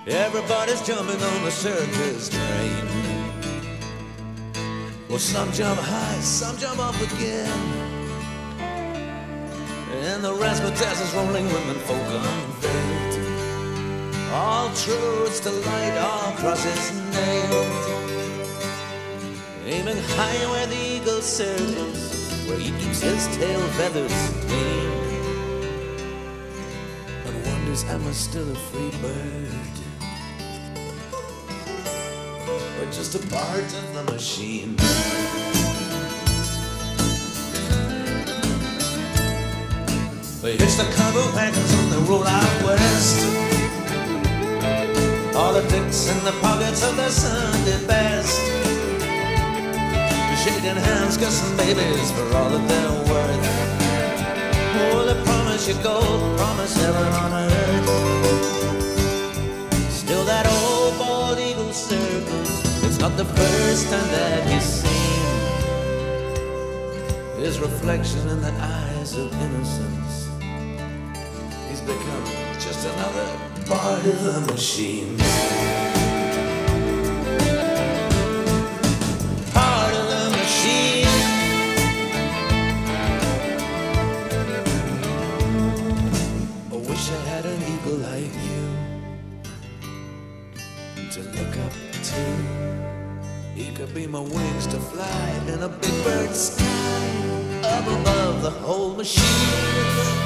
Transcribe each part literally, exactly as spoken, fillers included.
Everybody's jumping on the circus train. Well, some jump high, some jump up again, and the razzmatazz rolling women folk unveiled. All truths to light, all crosses nailed. Aiming high where the eagle circles, where he keeps his tail feathers clean, and wonders am I still a free bird, or just a part of the machine. They hitch the covered wagons and they roll out west. All the dicks in the pockets of their Sunday best, shaking hands, kissing babies for all that they're worth. Oh, they promise you gold, promise heaven on earth. Still that old bald eagle circles, it's not the first time that he's seen his reflection in the eyes of innocence. He's become just another part of the machine. Part of the machine. I wish I had an eagle like you to look up to. He could be my wings to fly in a big bird sky, up above the whole machine.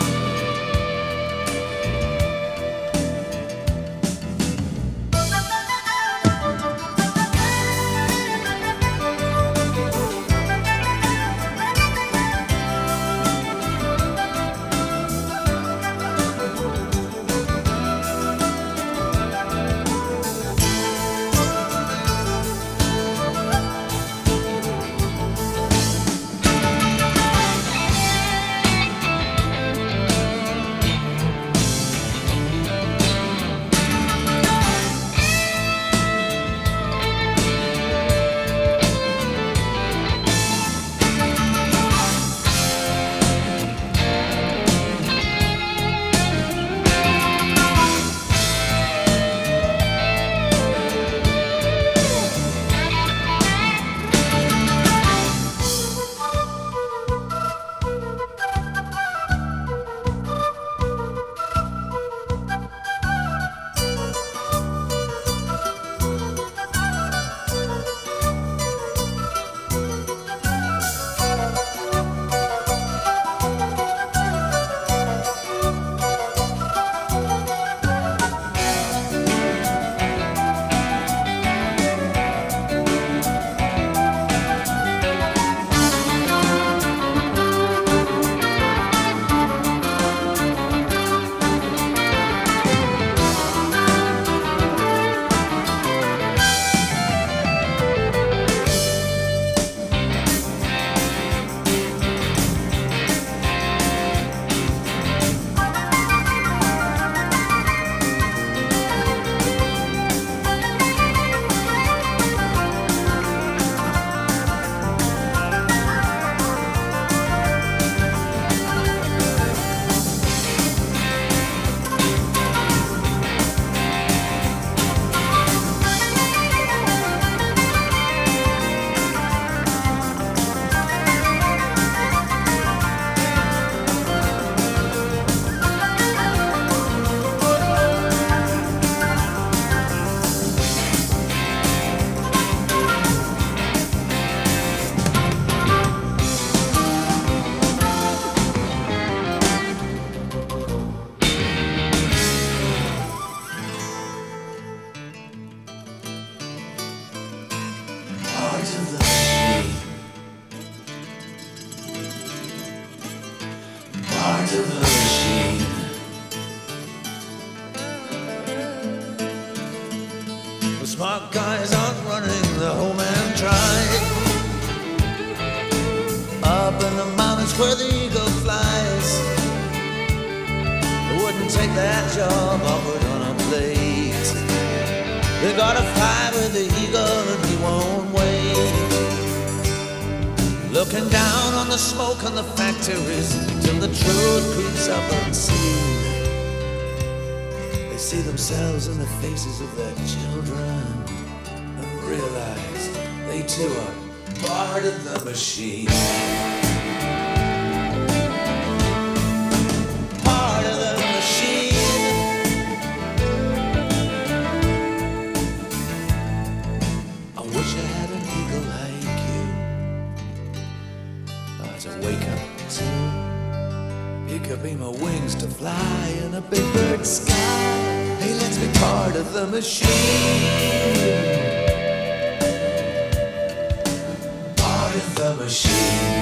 Part of the machine. The smart guys aren't running the home and try. Up in the mountains where the eagle flies, they wouldn't take that job offered on a plate. They gotta fly with the eagle and he won't wait. Looking down on the smoke and the factories till the truth creeps up unseen. They see themselves in the faces of their children and realize they too are part of the machine. Part of the machine. I wish I had an eagle like you, uh, to wake up to. He could be my wings to fly in a big bird sky. Hey, let's be part of the machine. Part of the machine.